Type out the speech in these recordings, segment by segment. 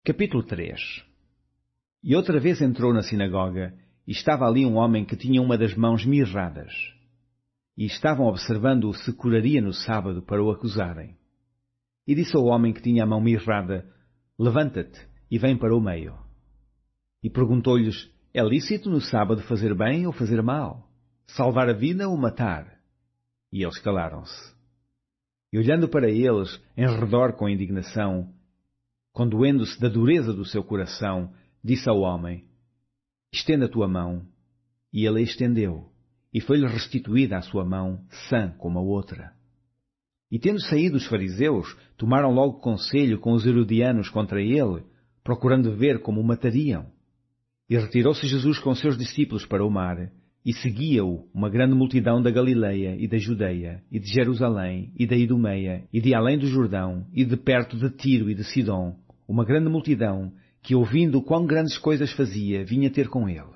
Capítulo 3. E outra vez entrou na sinagoga, e estava ali um homem que tinha uma das mãos mirradas. E estavam observando-o se curaria no sábado para o acusarem. E disse ao homem que tinha a mão mirrada: Levanta-te e vem para o meio. E perguntou-lhes: É lícito no sábado fazer bem ou fazer mal? Salvar a vida ou matar? E eles calaram-se. E olhando para eles, em redor com indignação, condoendo-se da dureza do seu coração, disse ao homem: Estenda a tua mão. E ele a estendeu, e foi-lhe restituída a sua mão, sã como a outra. E tendo saído os fariseus, tomaram logo conselho com os herodianos contra ele, procurando ver como o matariam. E retirou-se Jesus com seus discípulos para o mar, e seguia-o uma grande multidão da Galileia e da Judeia, e de Jerusalém, e da Idumeia, e de além do Jordão, e de perto de Tiro e de Sidom, uma grande multidão, que ouvindo quão grandes coisas fazia, vinha ter com ele.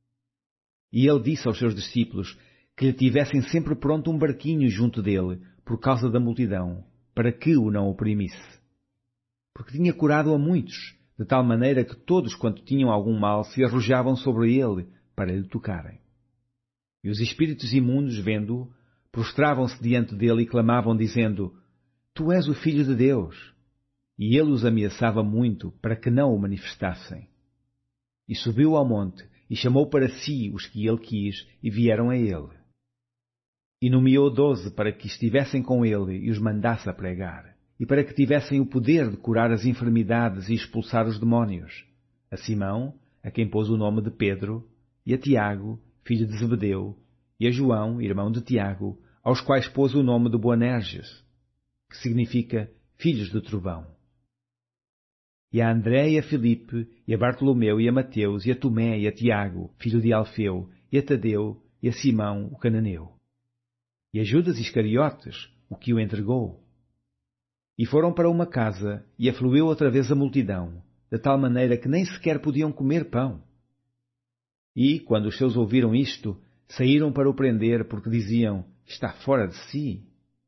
E ele disse aos seus discípulos que lhe tivessem sempre pronto um barquinho junto dele, por causa da multidão, para que o não oprimisse. Porque tinha curado a muitos, de tal maneira que todos quanto tinham algum mal se arrojavam sobre ele para lhe tocarem. E os espíritos imundos, vendo-o, prostravam-se diante dele e clamavam, dizendo: Tu és o Filho de Deus. E ele os ameaçava muito para que não o manifestassem. E subiu ao monte e chamou para si os que ele quis e vieram a ele. E nomeou 12 para que estivessem com ele e os mandasse a pregar, e para que tivessem o poder de curar as enfermidades e expulsar os demónios: a Simão, a quem pôs o nome de Pedro, e a Tiago, filho de Zebedeu, e a João, irmão de Tiago, aos quais pôs o nome de Boanerges, que significa filhos do trovão. E a André e a Filipe, e a Bartolomeu e a Mateus, e a Tomé e a Tiago, filho de Alfeu, e a Tadeu, e a Simão, o cananeu. E a Judas Iscariotes, o que o entregou. E foram para uma casa, e afluiu outra vez a multidão, de tal maneira que nem sequer podiam comer pão. E, quando os seus ouviram isto, saíram para o prender, porque diziam: Está fora de si.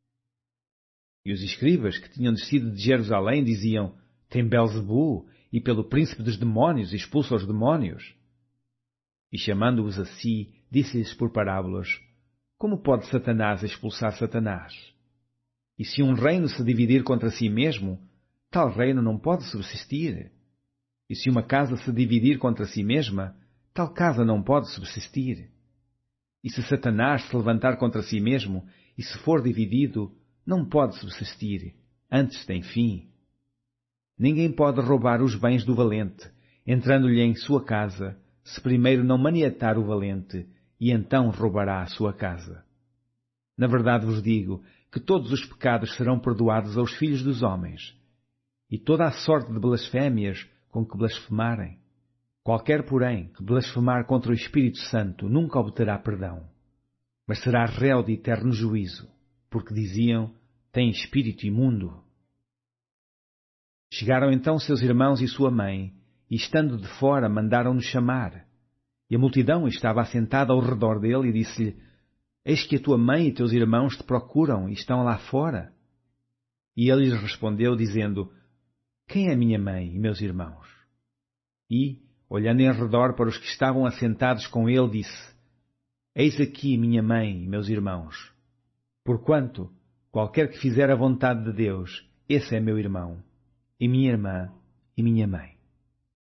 E os escribas, que tinham descido de Jerusalém, diziam: Tem Belzebu, e pelo príncipe dos demónios expulsa os demónios. E chamando-os a si, disse-lhes por parábolas: Como pode Satanás expulsar Satanás? E se um reino se dividir contra si mesmo, tal reino não pode subsistir. E se uma casa se dividir contra si mesma, tal casa não pode subsistir. E se Satanás se levantar contra si mesmo, e se for dividido, não pode subsistir, antes tem fim. Ninguém pode roubar os bens do valente, entrando-lhe em sua casa, se primeiro não maniatar o valente, e então roubará a sua casa. Na verdade vos digo que todos os pecados serão perdoados aos filhos dos homens, e toda a sorte de blasfémias com que blasfemarem. Qualquer, porém, que blasfemar contra o Espírito Santo nunca obterá perdão, mas será réu de eterno juízo, porque diziam: Tem espírito imundo. Chegaram então seus irmãos e sua mãe, e estando de fora mandaram-no chamar. E a multidão estava assentada ao redor dele e disse-lhe: Eis que a tua mãe e teus irmãos te procuram e estão lá fora. E ele lhes respondeu, dizendo: Quem é minha mãe e meus irmãos? E, olhando em redor para os que estavam assentados com ele, disse: Eis aqui minha mãe e meus irmãos. Porquanto, qualquer que fizer a vontade de Deus, esse é meu irmão, e minha irmã, e minha mãe.